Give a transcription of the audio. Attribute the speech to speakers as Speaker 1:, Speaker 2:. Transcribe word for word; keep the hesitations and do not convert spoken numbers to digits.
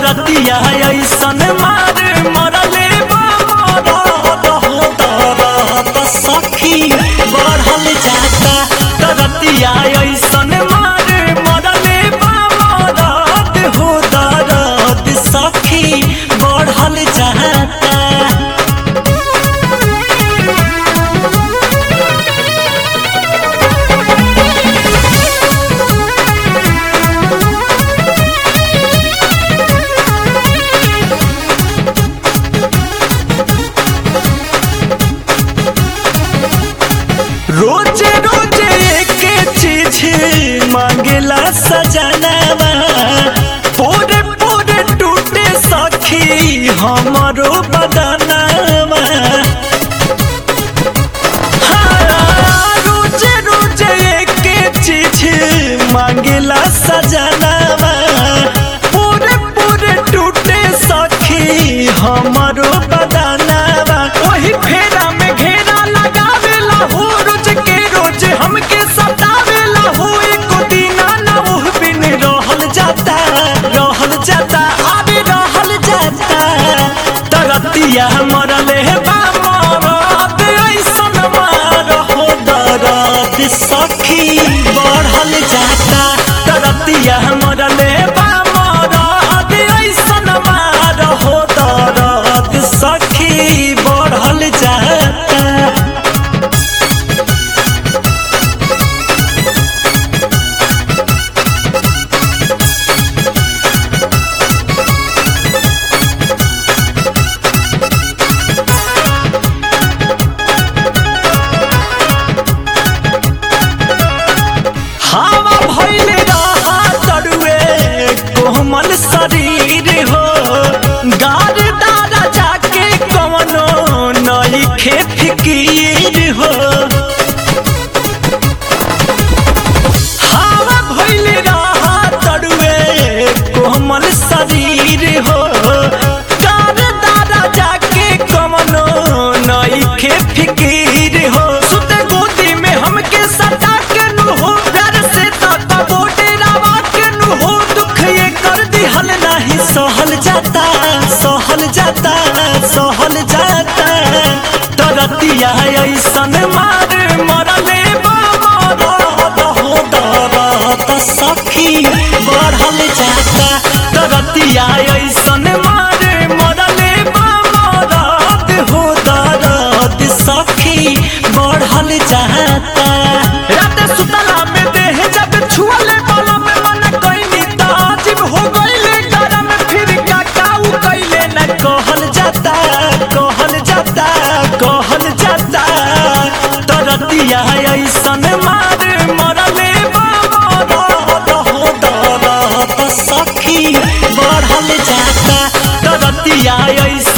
Speaker 1: तरतिया ऐसन मार मरले बात सखी बढ़ल जाता। तरतिया ऐसन मार मरले बात हो दर्द सखी बढ़ल जाता। रोज रोज एक चीज मांगला सजनवा पूरे पूरे टूटे सखी हमारो बदनवा। हाँ, रोज रोज एक चीज मांगला सजनवा पूरे पूरे टूटे सखी हमारो बदनवा। वही फेरा में घेरा लगावेला हो रोज के रोज हमके सतावेला हो। एको दिना ना ओह बिन रहल जाता रहल जाता अभी रहल जाता। तरतिया मरले बा मरद ऐसन मार हो दर्द सखी बढ़ल जाता। तरतिया मरले बा मरद ऐसन मार हो दर्द सखी बढ़ल जाता। हवा भइल रहा तरुए कोमल शरीर हो गार दादा जाके कवनो नइखे फिकीर हो। हवा भइल रहा तरुए कोमल शरीर हो गार दादा जाके कवनो नइखे फिकीर हो। सुते गोदी में हमके सटा के नु हो प्यार से ताता बोटे रावा के नु हो। दुख ये कर दिहल नहीं सहल जाता सहल जाता सहल जाता। तरतिया ऐसन मार मरले बात हो दर्द सखी बढ़ल जाता। तरतिया ऐसन मार मरले बात हो दर्द सखी बढ़ल जाता। रात सुतला में देह जब छुअले बालों में मन कइनी ताजिब हो गइले गरम फिर काकाऊ कइले न कहल जाता कहल जाता कहल जाता। तरतिया ऐसन मार मरले बात हो दर्द सखी बढ़ल जाता। तरतिया ऐसन